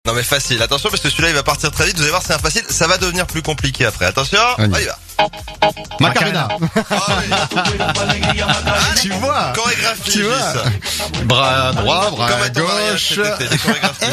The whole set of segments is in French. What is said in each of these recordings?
Non mais facile, attention parce que celui-là il va partir très vite, vous allez voir c'est un facile, ça va devenir plus compliqué après, attention, on y va. Macarena. Tu vois. Chorégraphie. Tu vois. Bras droit, bras gauche. Des chorégraphies.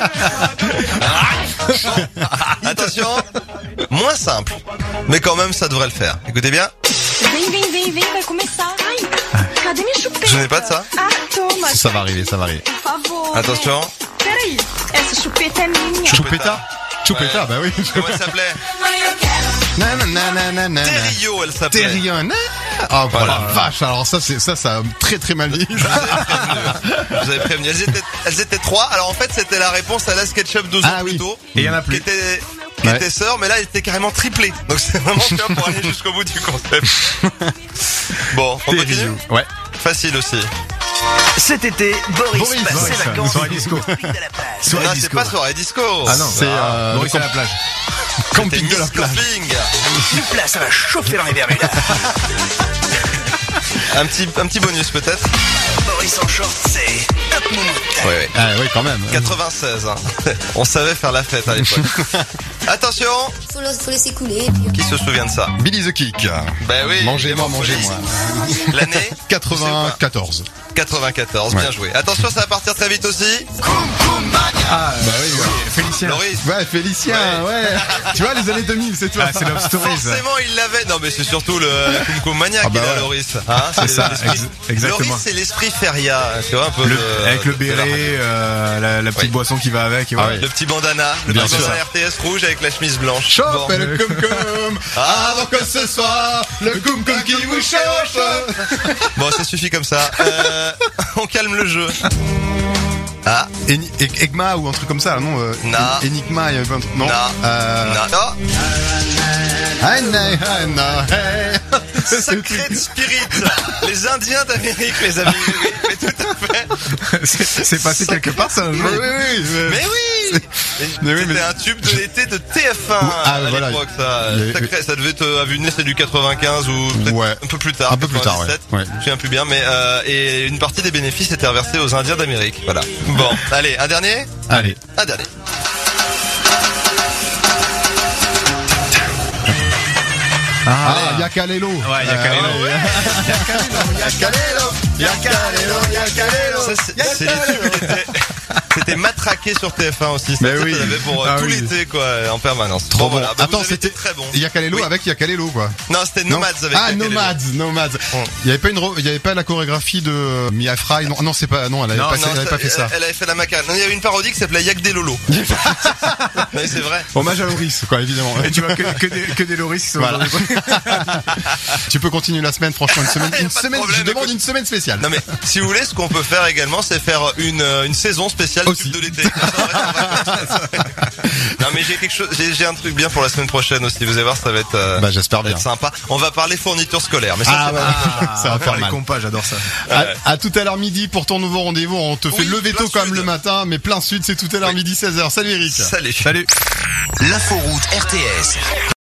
Attention, moins simple, mais quand même ça devrait le faire. Écoutez bien. Vem, vai começar. Ai, cadê minha chupeta? Je n'ai pas de ça. Ah, toma. Ça va arriver. Por favor. Attention. Peraí, essa chupeta é minha. Chupeta. Chupeta, Ouais. bah oui. Comment elle s'appelait? Nanana. Thériault, elle s'appelait. Thériault. Oh, Voilà. la vache. Alors ça a très très mal dit. Je vous avais prévenu. Elles étaient trois. Alors en fait, c'était la réponse à la SketchUp 12 ans plus tôt. Et il y en a plus. Qui était sœur, mais là, elle était carrément triplée. Donc c'est vraiment bien pour aller jusqu'au bout du concept. Bon, on continue? Ouais. Facile aussi. Cet été, Boris passe ses vacances. Soirée disco. Non, c'est pas soirée disco. Ah non, c'est Boris à la plage. Camping de la plage. Camping. Une place, ça va chauffer dans les Bermudas. Un petit bonus peut-être. Boris en short, c'est top moumoute. Ouais. Ah oui, quand même. 96. Hein. On savait faire la fête à l'époque. Attention. Faut laisser couler. Qui se souvient de ça? Billy the Kick. Ben oui. Mangez-moi. L'année 94. 94. Bien joué. Attention, ça va partir très vite aussi. Ah, bah oui. Félicien. Loris. Ouais, Félicien, ouais. Tu vois, les années 2000, c'est toi. Ah, c'est Love Stories. Forcément, il l'avait. Non, mais c'est surtout le Koum Koum Maniac, bah il a ouais. Loris. Hein, C'est ça, l'esprit. exactement. Loris, c'est l'esprit feria. Tu vois, un peu Avec le béret, la petite Oui. boisson qui va avec. Et Ah ouais. oui. le petit bandana. Le Bien petit sûr. bandana RTS rouge avec la chemise blanche. Chauffe Bon. le cum avant que ce soit le cum qui vous chauffe. Bon, ça suffit comme ça. On calme le jeu. Ah, Egma ou un truc comme ça, non? Non. Enigma, il y avait un truc, non? non. Non. Sacred Spirit. Les Indiens d'Amérique, les amis. Mais tout à fait. C'est passé quelque part, ça, un jour. Oui. Mais oui. Mais oui, C'était mais- un tube de l'été de TF1 Ah, à voilà. l'époque, ça. Mais- Sacré, ça devait être, à vue de nez, c'est du 95 ou peut-être Ouais. un peu plus tard. Un peu plus tard, ouais. 97. Ouais. Je me souviens plus bien, mais et une partie des bénéfices était reversée aux Indiens d'Amérique. Voilà. Bon, allez, un dernier. Allez. Un dernier. Ah, Yakalelo. Ouais, Yakalelo. Ça, c'est les tubes qui étaient- C'était matraqué sur TF1 aussi. Mais Ça, oui. ça l'avait pour Ah tout oui. l'été, quoi, en permanence. Trop bon. Voilà. Bah, vous Attends, avez été c'était très bon. Yakalelo Oui. avec Yakalelo, quoi. Non, c'était Nomads avec Yakalelo. Nomads. Il y avait pas il y avait pas la chorégraphie de Mia Fry. Non, c'est pas, non, elle avait Non, pas, non, elle avait pas fait ça. Elle avait fait la macarena. Non, il y avait une parodie qui s'appelait Yak des Lolo. Mais c'est vrai. Hommage à Loris, quoi, évidemment. Et tu vois que des Loris qui sont Voilà. Tu peux continuer la semaine, franchement, Y a pas de problème, je demande écoute. une semaine spéciale. Non mais si vous voulez, ce qu'on peut faire également, c'est faire une saison spéciale Aussi. tube de l'été. Non mais j'ai quelque chose, j'ai un truc bien pour la semaine prochaine aussi. Vous allez voir, ça va être, Bah, j'espère ça va être bien. sympa. On va parler fourniture scolaire. Mais ça, Ah, c'est ouais. pas- Ça va faire les mal. compas, j'adore ça. À tout à l'heure midi pour ton nouveau rendez-vous. On te fait Oui, lever plein tôt quand même sud. le matin, mais plein sud, c'est tout à l'heure midi 16h. Salut Eric. Salut. Salut. L'inforoute RTS.